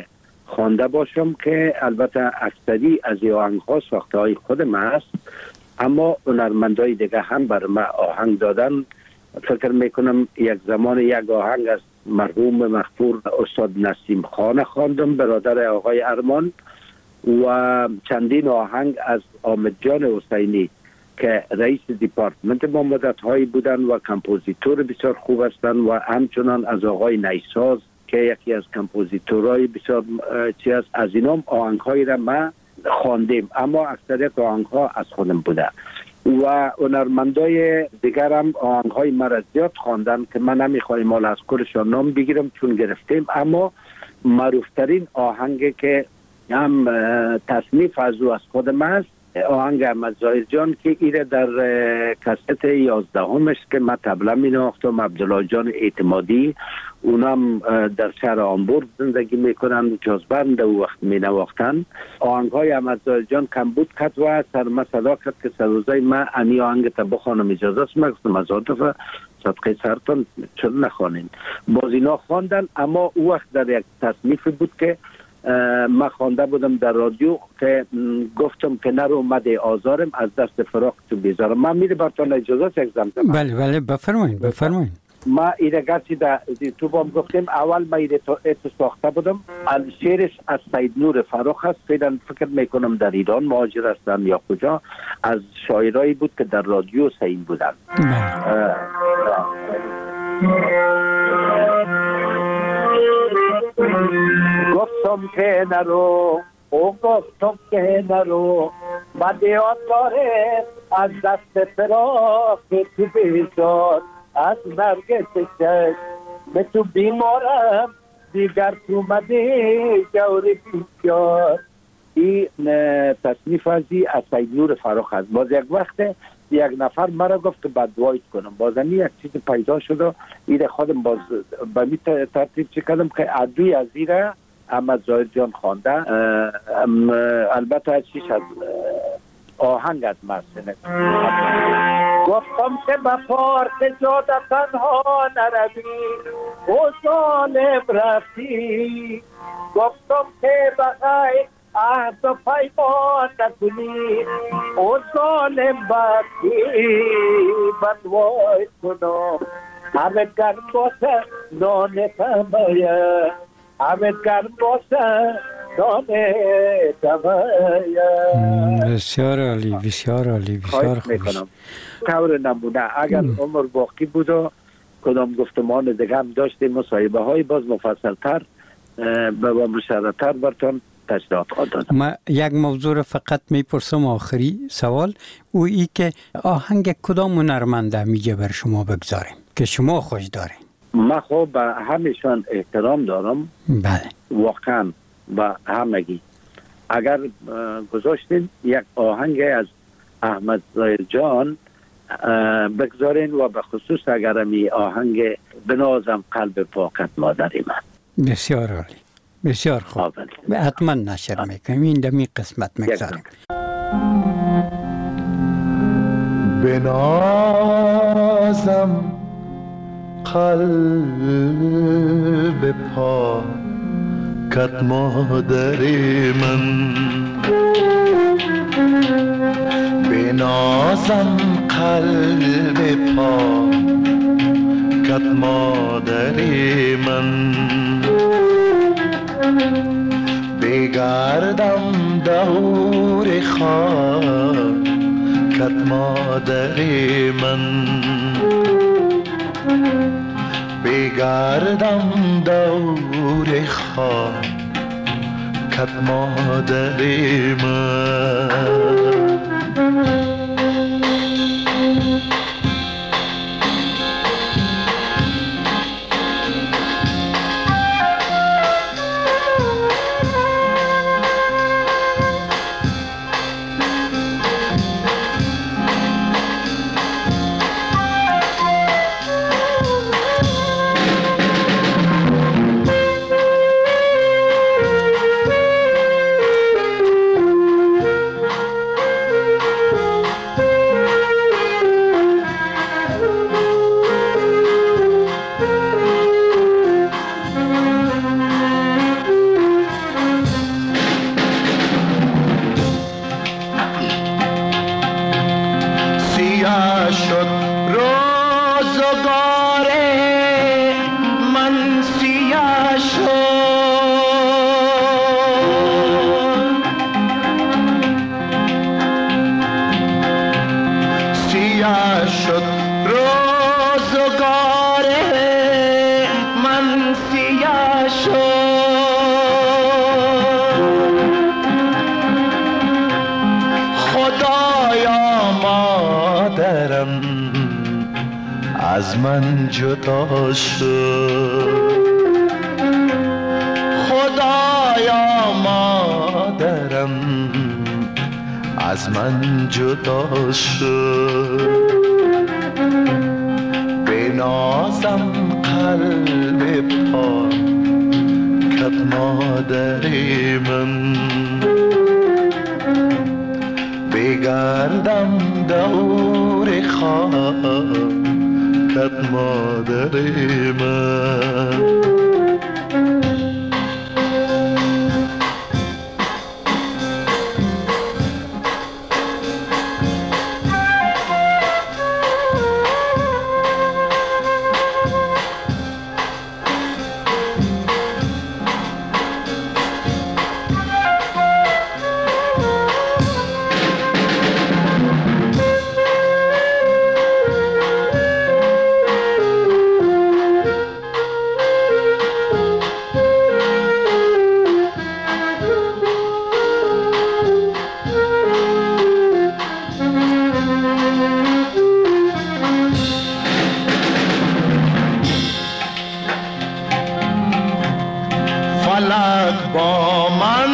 خوانده باشم که البته اکثری از این آهنگ ها ساخته های خودم است، اما هنرمندای دیگه هم بر ما آهنگ دادن. فکر میکنم یک زمان یک آهنگ از مرحوم مغفور استاد نسیم خان خواندم، برادر آقای ارمان، و چندین آهنگ از حامد جان حسینی که رئیس دیپارتمنت ما مدت‌هایی بودن و کمپوزیتور بسیار خوب هستند، و همچنان از آقای نیساز که یکی از کمپوزیتورهای بسیار چیز از اینام آهنگ‌هایی را ما خواندیم، اما اکثریت آهنگ‌ها از خودم بوده و هنرمندای دیگر هم آهنگ‌های مرا زیاد خواندن که من نمیخوایم مال از کلشان نام بگیرم چون گرفتیم، اما معروفترین آهنگی که هم تصنیف از او از خودم است آهنگ احمد ظاهر جان که ایره در کست 11 که من طبله می نواختم. عبدالله جان اعتمادی اونم در شهر آمبورگ زندگی میکنن، جازبند و وقت می نواختن. آهنگ های احمد ظاهر جان کم بود کت و سرما صدا کرد که سروزای من انی آهنگ تا بخوانم اجازه است. مگستم از آتفه صدقه سرتان چون نخوانین. باز اینا خواندن، اما او وقت در یک تصنیف بود که ما خوانده بودم در رادیو که گفتم که نرو اومده آزارم از دست فراق تو بیزارم. من میره برتان اجازه یک زمزمه. بله بفرمایید. ما ایره گرچی در تو بام گفتیم اول ما ایره تو ساخته بودم. شعرش از سید نور فراق هست، فکر میکنم در ایران مهاجر هستن یا کجا، از شاعرایی بود که در رادیو سین بودن. گفتم که نرو گفتم که نرو بده آتاره از دست فراق تو بیزار، از مرگ چشم به تو بیمارم دیگر تو مده جوری بیشار. این تصنیف ازی از سید نور فراق هست. باز یک وقت یک نفر مرا گفت که بدوایت کنم، بازم یک چیز پیدا شد، این خودم باز به می ترتیب چه کردم که عدوی از ایره احمد ظاهر جان خوانده. البته از چیش از آهنگ از مرسنه گفتم که بفار جاده تنها نروی و ظالم رفتی، گفتم که بخیر عهد و پیمان نکنی و ظالم بخی بدوای کنم. همه گرم باسه نانه تمایه، همه گرم باسه نانه تمایه. بسیار عالی، بسیار عالی، بسیار خوب. طور نمونه اگر عمر باقی بود و کدام گفتمان دیگه هم داشتیم مصاحبه های باز مفصل تر و مشرح‌تر براتون تشریحات دادم. ما یک موضوع رو فقط میپرسم، آخری سوال، او ای که آهنگ کدام هنرمنده میگه بر شما بگذاریم که شما خوش دارین؟ من خب به همشان احترام دارم. بله واقعا به همگی. اگر گذاشتین یک آهنگ از احمد ظاهر جان بگذارین و به خصوص اگر می آهنگ بنازم قلب پاکت مادری من. بسیار عالی، بسیار خوب. حتما نشر میکنیم، این دمی قسمت میگذاریم. بنازم قلب پاکت مادری من، بنازم قلب پاکت مادری من، بگردم دور خاکت مادری من، بگردم دور خاکت مادری من. خدایا مادرم از من جدا شد، خدایا مادرم از من جدا شد. بنازم قلب پاکت مادر من، بگردم دور خاکت مادر من. فلک با من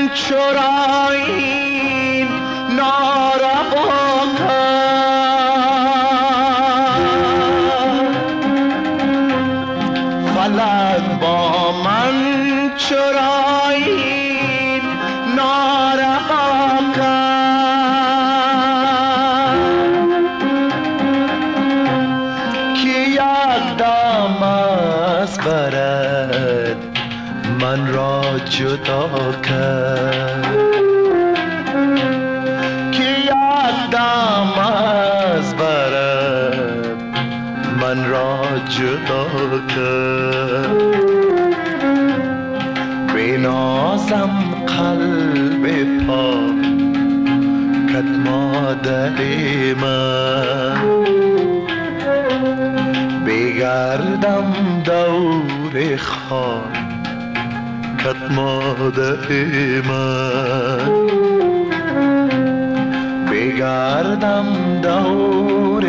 چرایی ناروا کرد، فلک با من چرایی ناروا کرد، که یک دم از برد من را جدا کرد، که یک دم از برد من را جدا کرد. بنازم قلب پاکت مادر من، بگردم دور خاکت مادر من، بگردم دور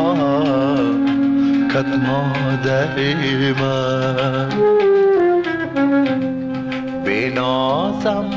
خاکت مادر من، بنازم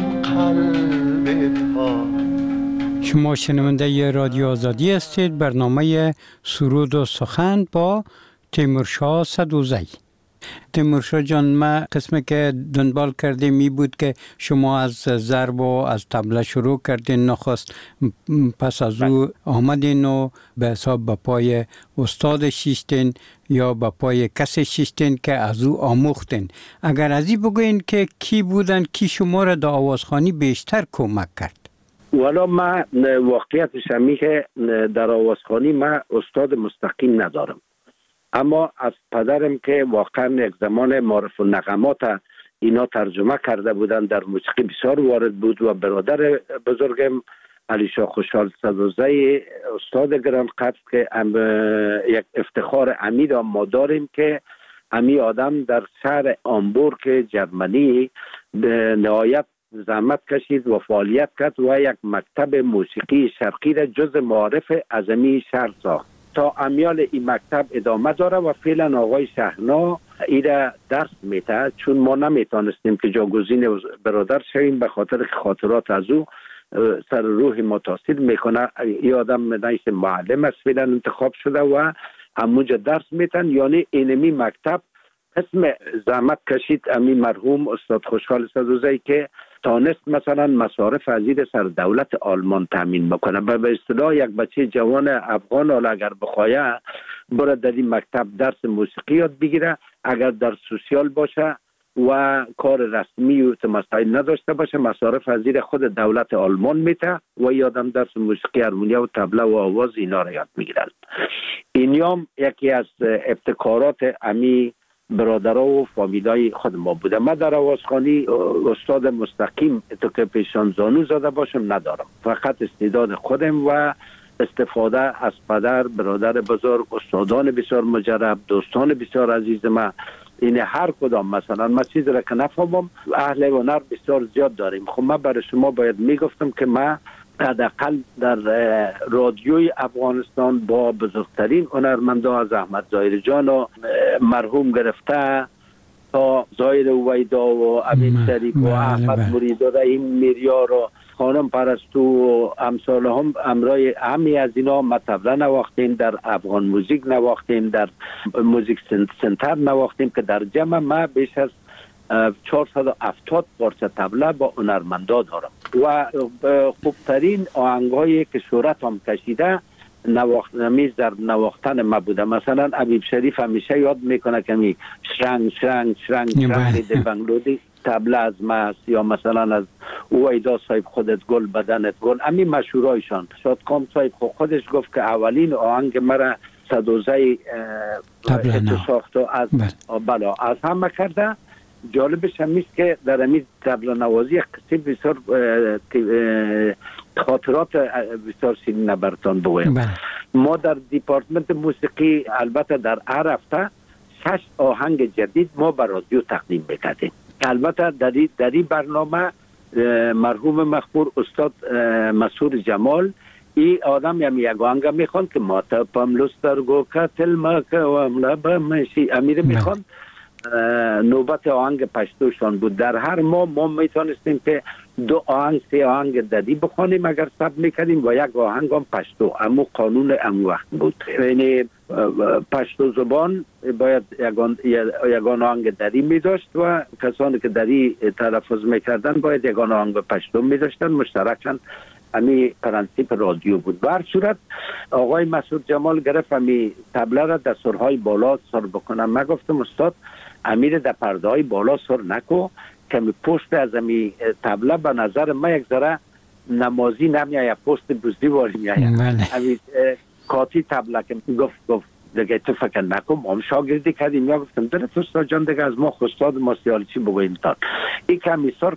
قلب پاک. شما شنونده ی رادیو آزادی هستید. برنامه سرود و سخن با تیمورشاه سدوزی. تیمورشاه جان، ما قسمی که دنبال کردیم می بود که شما از ضرب و از طبله شروع کردین، نخست پس از او آمدین و به حساب به پای استاد شیشتین یا به پای کسی شیشتین که از او آموختین. اگر از این بگوین که کی بودن، کی شما را در آوازخوانی بیشتر کمک کرد؟ والا ما واقعیتش همی که در آوازخوانی ما استاد مستقیم ندارم، اما از پدرم که واقعا یک زمان معرف النغمات اینا ترجمه کرده بودن، در موسیقی بسیار وارد بود، و برادر بزرگم علی شاه خوشحال سدوزی استاد گران قدر که یک افتخار عمید ما داریم که امی آدم در شهر آمبورگ جرمنی به نهایت زحمت کشید و فعالیت کرد و یک مکتب موسیقی شرقی را جز معارف اعظمی شهر ساخت تا امیال این مکتب ادامه داره و فعلا آقای شهنا ایره درس میده، چون ما نمیتونستیم که جاگزین برادر شویم به خاطر خاطرات از او سر روح ما تاثیر میکنه. این آدم نیست معلم است، فعلا انتخاب شده و همونجا درس میتن. یعنی اینمی مکتب اسم زحمت کشید امی مرحوم استاد خوشحال سدوزی که تانست مثلا مصارف ازیر سر دولت آلمان تامین بکنه. به اصطلاح یک بچه جوان افغان حالا اگر بخواه بره در این مکتب درس موسیقی یاد بگیره، اگر در سوسیال باشه و کار رسمی و مسائل نداشته باشه، مصارف ازیر خود دولت آلمان میته و یادم درس موسیقی هارمونیا و طبله و آواز اینا را یاد میگیرن. اینیام یکی از ابتکارات امی برادرها و فامیلای خود ما بوده. من در آوازخوانی استاد مستقیم تو که پیشان زانو زده باشم ندارم، فقط استعداد خودم و استفاده از پدر، برادر بزرگ، استادان بسیار مجرب، دوستان بسیار عزیز من این هر کدام مثلا ما چیز را که نفهمم اهل هنر بسیار زیاد داریم. خب من برای شما باید میگفتم که ما حداقل در رادیوی افغانستان با بزرگترین هنرمندا از احمد ظاهر جان و مرحوم گرفته تا ظاهر ویدا و امین شریف و احمد مرید و رحیم میریار و خانم پرستو و امثال هم امرای همی از اینا ما طبله نواختیم، در افغان موزیک نواختیم، در موزیک سنتر نواختیم که در جمع ما بیش از 470 پارچه طبله با هنرمندا دارم و خوبترین آهنگایی که شهرت هم کشیده نمیز در نواختن ما بوده. مثلا حبیب شریف همیشه یاد میکنه که می شرنگ شرنگ شرنگ شرنگ دل بنگلودی طبله از ما است، یا مثلا از اویدا صاحب خودت گل بدنت گل، همین مشهورایشان. شادکام صاحب خودش گفت که اولین آهنگ مرا صدوزه ساخت و از همه کرده. جالبش همیست که در همین طبله نوازی قصه بسیار خاطرات بسیار سینی براتون بگویم. ما در دیپارتمنت موسیقی البته در هر هفته 6 آهنگ جدید ما به رادیو تقدیم میکردیم. البته در این برنامه مرحوم مخبور استاد مسعود جمال این آدم هم یک آهنگ میخوان که ما تپم لسترگو کتل مکوام لبمشی امیر میخوان. نوبت آهنگ پشتوشان بود. در هر ما میتونستیم که 2 آهنگ 3 آهنگ ددی بخونیم اگر ثبت میکردیم و یک آهنگ هم پشتو. اما قانون ام وقت بود، یعنی پشتو زبان باید یگان آهنگ دری میداشت و کسانی که دری تلفظ میکردن باید یگان آهنگ پشتو میداشتن. مشترکاً امی پرنسیپ رادیو بود. به هر صورت آقای مسعود جمال گرفت امی طبله را در سرهای بالا سر بکنم. من گفتم استاد امیر در پرده های بالا سر نکو که می پشت از امی طبله به نظر من یک ذره نمازی نمیاید، پشت بزدی واری میاید. امی کاتی طبله که گفت دیگه تو فکر نکن، ما هم شاگردی کردیم. یا گفتم درست استاد جان دیگه از ما خستاد ما سیالی چی بگویم تان. این که امی سر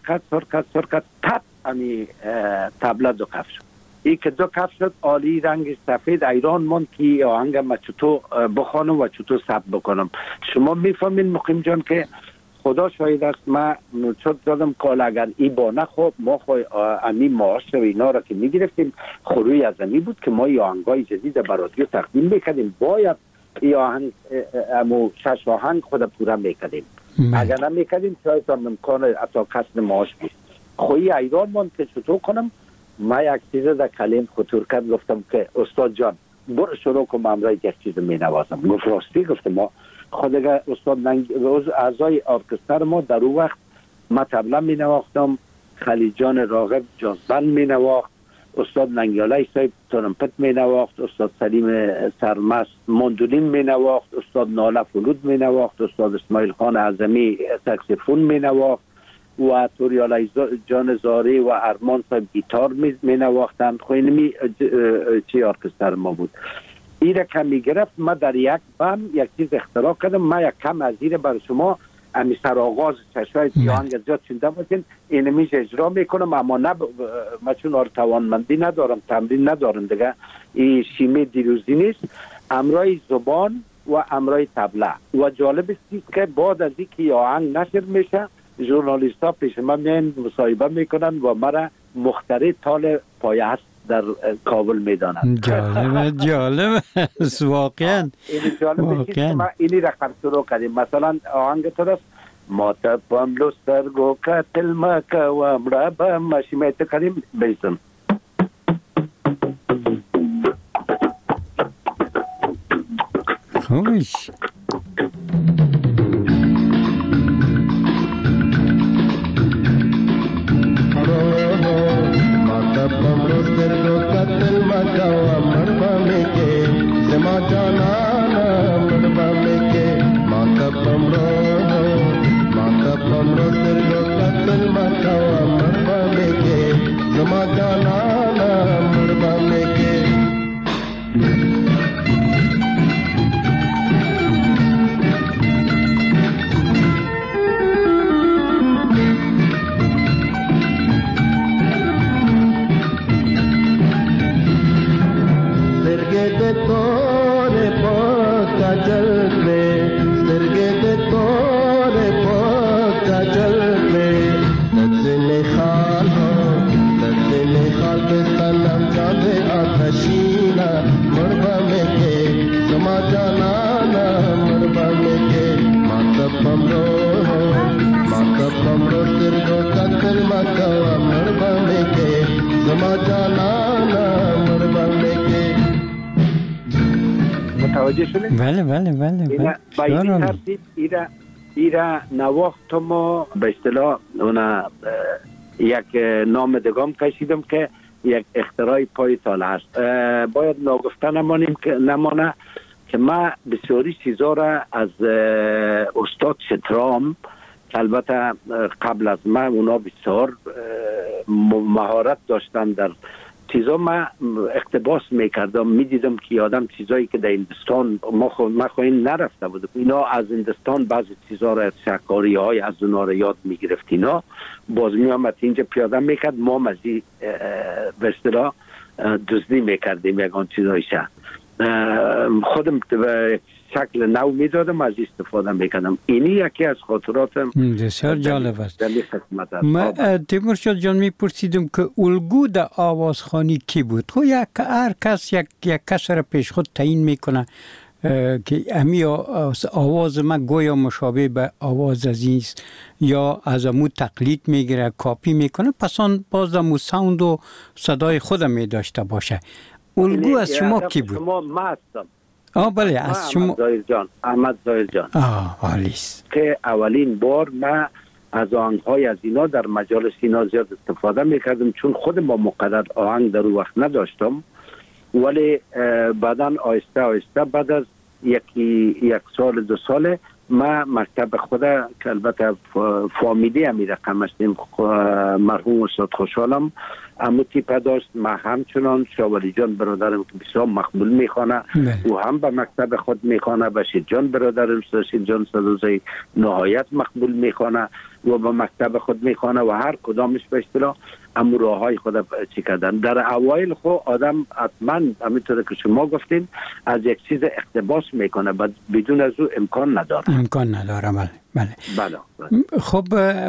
کد تپ امی طبله 2 کف شد. این که 2 کف شد عالی رنگ سفید ایران من که آهنگ ما چطور بخوانم و چطور ثبت بکنم. شما میفهمین مقیم جان که خدا شاید است ما چطور دادم کال اگر این با نخواب ما امی معاش و اینا را که میگرفتیم خروی از امی بود که ما این آهنگای جدید بر رادیو تقدیم میکردیم. باید این آهنگ امو 6 آهنگ خود پورا میکردیم. اگر نمیکردیم شاید هم امکان اتا کسب معاش بود. خوی ایران من که چطور کنم. ما یک چیز در کلیم خطور کرد، گفتم که استاد جان برو شروع کنم امرای یک چیز می نوازم. گفت راستی؟ گفتم ما خود استاد اعضای ارکستر ما در اون وقت ما طبله می نواختم، خلیجان راغب جازبند می نواخت، استاد ننگیالای صاحب ترمپت می نواخت، استاد سلیم سرمست ماندولین می نواخت، استاد ناله فلود می نواخت، استاد اسماعیل خان اعظمی ساکسیفون می نواخت و توریالای جان زاری و ارمان صاحب گیتار می نواختند. خوینمی چی ارکستر ما بود. این را که می گرفت ما در یک بم یک چیز اختراع کردم. ما یک کم از این برای شما امی سر آغاز چشای آهنگ زیاد چونده بودین اینمیش اجرا میکنم، اما نه ما چون توانمندی ندارم، تمرین ندارم دیگه، این شیمی دیروزی نیست. امرای زبان و امرای طبله. و جالب است که بعد از اینکه آهنگ نشر میشه ژورنالیست ها پیش من میان مصاحبه میکنن و مرا مخترع تال پایه هست در کابل میدانند. جالب واقعا. این جالب است که ما اینی رقم شروع کردیم. مثلا آهنگ تو است ما تپم لسترگو کتل مکوام لبمشی میت کردیم بیزن خوش. کوا مربانه که زما جانانا مربانه که. متوجه شدید؟ بله بله بله. با این ترتیب ایره نواخت ما به اصطلاح یک نام دگام کشیدم که یک اختراع پای سال هست. باید ناگفته نمانه که ما بسیاری چیزا را از استاد شترام که البته قبل از من اونا بسیار مهارت داشتن در چیزا، ما اقتباس میکردم، میدیدم که آدم چیزایی که در هندوستان ما خواهیم نرفته بودم، اینا از هندوستان بعضی چیزا را، شکاری های از اونا را یاد میگرفت، اینا باز میامد اینجا پیاده میکرد، ما مزی به اصطلاح دزدی میکردیم یکان چیزایشه، خودم به شکل نو میدادم، از استفاده میکردم. اینی یکی از خاطراتم بسیار جالب است. تیمور شاه جان میپرسیدم که الگو در آوازخوانی کی بود؟ خب هر کس یک کس را پیش خود تعیین میکنه که امی آواز ما گویا مشابه به آواز عزیز یا از امو تقلید میگیره، کاپی میکنه، پس آن باز امو ساوند و صدای خودم میداشته باشه. الگو از شما کی بود؟ شما ما هستم. بله از شما. احمد ظاهر جان. والیست. که اولین بار ما از آهنگ‌های از اینا در مجالس اینا زیاد استفاده میکردم، چون خود ما مقدر آهنگ در اون وقت نداشتم، ولی بعداً آهسته آهسته بعد از یک سال دو سال ما مکتب خدا که البته فامیلی همی رقم هستیم، مرحوم استاد خوشحالم اموتی پداشت، ما همچنان شاولی جان برادرم که بسیار مقبول میخوانه و هم به مکتب خود میخوانه، بشیر جان برادرم بشیر جان صدوزی نهایت مقبول میخوانه و به مکتب خود میخوانه و هر کدامش به اصطلاح امو راه های خود چی کردن. در اوایل خود آدم حتما همینطور که شما گفتین از یک چیز اقتباس میکنه، بدون از او امکان نداره. بله. خب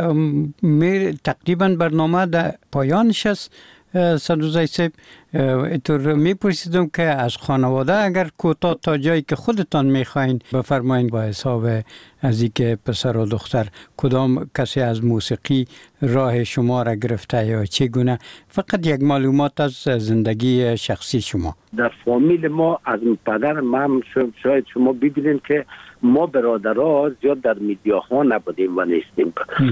تقریبا برنامه در پایانش است. صدوزی صاحب اینطور میپرسیدم که از خانواده اگر کوتاه تا جایی که خودتان میخواین بفرمایین، با حساب از اینکه پسر و دختر کدام کسی از موسیقی راه شما را گرفته یا چگونه، فقط یک معلومات از زندگی شخصی شما. در فامیل ما از پدر من شاید شما ببینید که ما برادرها زیاد در میدیاها نبودیم و نیستیم.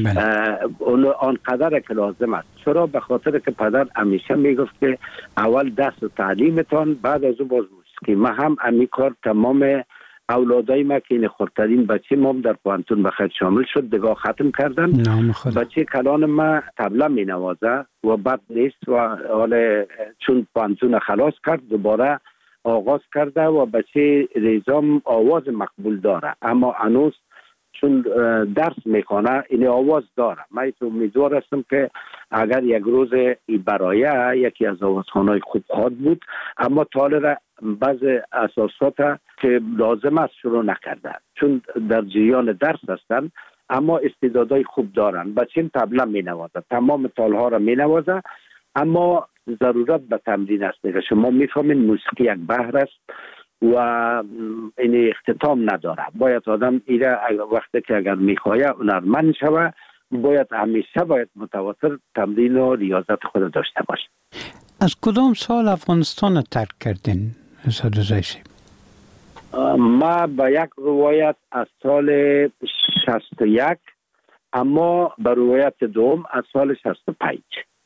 آنقدر که لازم است. چرا؟ به خاطر که پدر همیشه میگفت که اول دست و تعلیمتان، بعد از اون باز موسیقی. ما هم امی کار تمام اولادای ما که این خردترین بچه ما در پوانتون بخیر شامل شد، دگاه ختم کردن. بچه کلان ما طبله می نوازه و بد نیست و حال چون پوانتون خلاص کرد دوباره آغاز کرده و بچه ریزام آواز مقبول داره، اما هنوز چون درس میکنه این آواز داره. من امیدوار هستم که اگر یک روز برای یکی از آوازخوانای خوب خواهد بود، اما طالب بعض اساسات که لازم است شروع نکرده، چون در جریان درس هستن اما استعدادای خوب دارن. بچه طبله می نوازه، تمام تالها را می نوازه، اما ضرورت به تمرین است. دیگه شما میفهمین موسیقی یک بحر است و این اختتام نداره. باید آدم ایره وقتی که اگر میخواه هنرمند شوه، باید همیشه متواتر تمرین و ریاضت خود داشته باشه. از کدام سال افغانستان ترک کردین صدوزی صاحب؟ ما با یک روایت از سال 61، اما به روایت دوم از سال 65.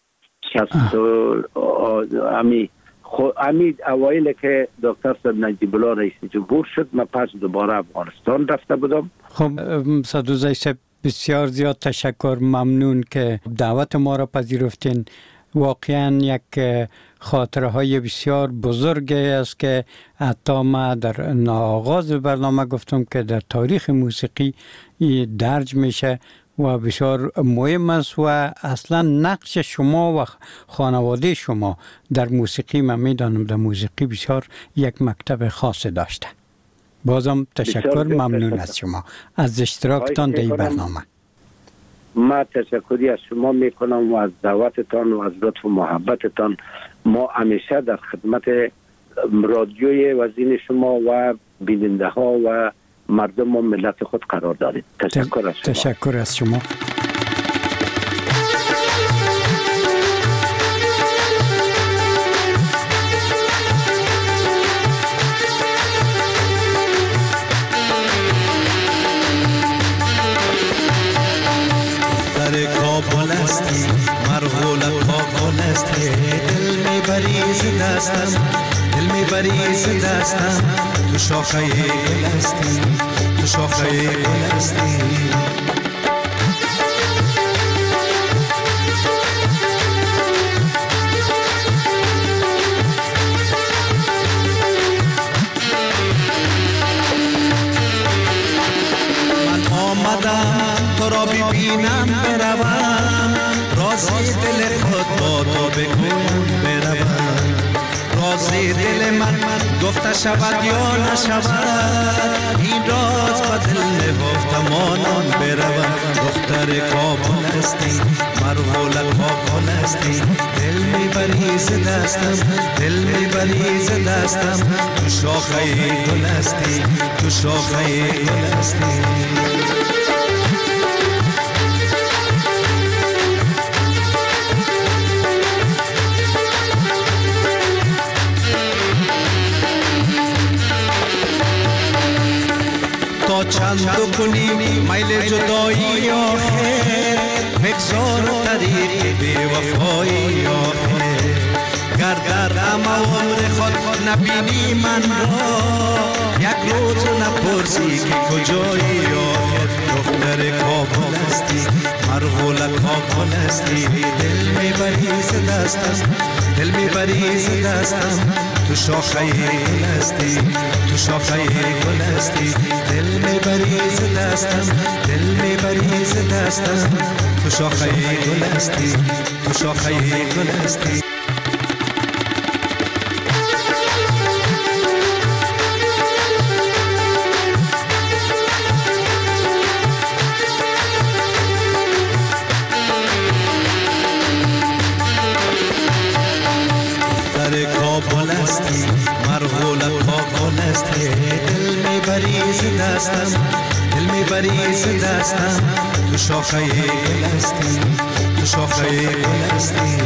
امید اوایل که دکتر صاحب نجیب الله رئیس جمهور شد، من پس دوباره افغانستان رفته بودم. خب صدوزی صاحب بسیار زیاد تشکر، ممنون که دعوت ما را پذیرفتین. واقعا یک خاطره های بسیار بزرگی است که حتی ما در آغاز برنامه گفتم که در تاریخ موسیقی درج میشه و بسیار مهم است و اصلا نقش شما و خانواده شما در موسیقی، من میدانم در موسیقی بسیار یک مکتب خاص داشته. بازم تشکر، ممنون از شما از اشتراکتان در این برنامه. ما تشکری از شما میکنم و از دعوتتان و از لطف و محبتتان. ما همیشه در خدمت رادیوی وزین شما و بیننده ها و مردم و ملت خود قرار دارید. تشکر از شما. تشکر از شما. هستی مرغولک با گل هستی دل میبری ز دستم دل میبری ز دستم تو شاخه گل هستی تو شاخه گل هستی تو را ببینم بروم رازی دل خود با تو بگویم بروم رازی دل من گفته شود یا نشود این راز به دل نهفته مانم بروم دختر کابل هستی مرغولک با گل هستی دل میبری ز دستم دل میبری ز دستم تو شاخه گل هستی تو شاخه گل هستی تا چند کنی میل جدایی آخر بگذار طریق بی وفایی آخر گر در عمر خود نبینی من را یک روز نپرسی که کجایی آخر دختر کابل هستی مرغولک کابل هستی دل میبری ز دستم دل میبری ز دستم تو شاخه گل هستی تو شاخه گل هستی دل میبری ز دستم دل میبری ز دستم تو شاخه گل هستی تو شاخه گل هستی کابل هستی مرغولک با گل هستی دل میبری ز دستم دل میبری ز دستم تو شاخه گل هستی تو شاخه گل هستی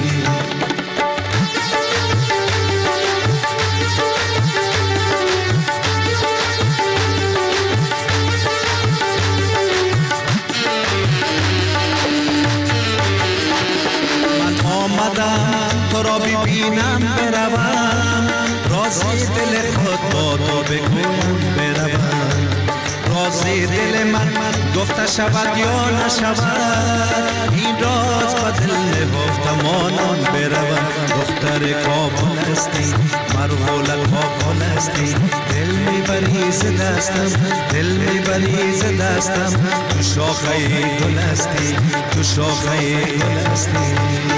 تو را ببینم بروم رازی دل خود با تو بگویم بروم رازی دل من گفته شود یا نشود این راز به دل نهفته مانم بروم دختر کابل هستی مرغولک با گل هستی دل میبری ز دستم دل میبری ز دستم تو شاخه گل هستی تو شاخه گل هستی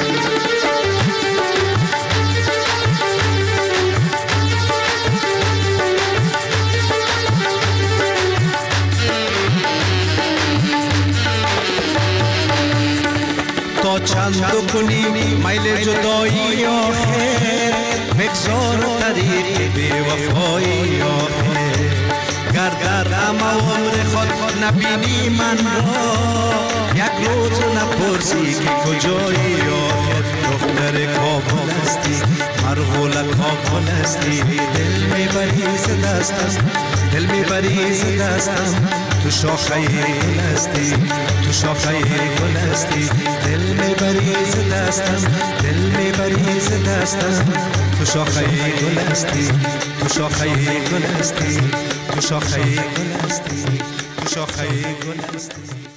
تا چند کنی میل جدایی آخر بگذار طریق بی وفایی آخر گر در عمر خود نبینی من را یک روز نپرسی که کجایی آخر دختر کابل هستی مرغولک کابل هستی دل میبری ز دستم دل میبری ز دستم تو شاخه گل هستی تو شاخه گل هستی دل میبری ز دستم دل میبری ز دستم تو شاخه گل هستی تو شاخه گل هستی تو شاخه گل هستی تو شاخه گل هستی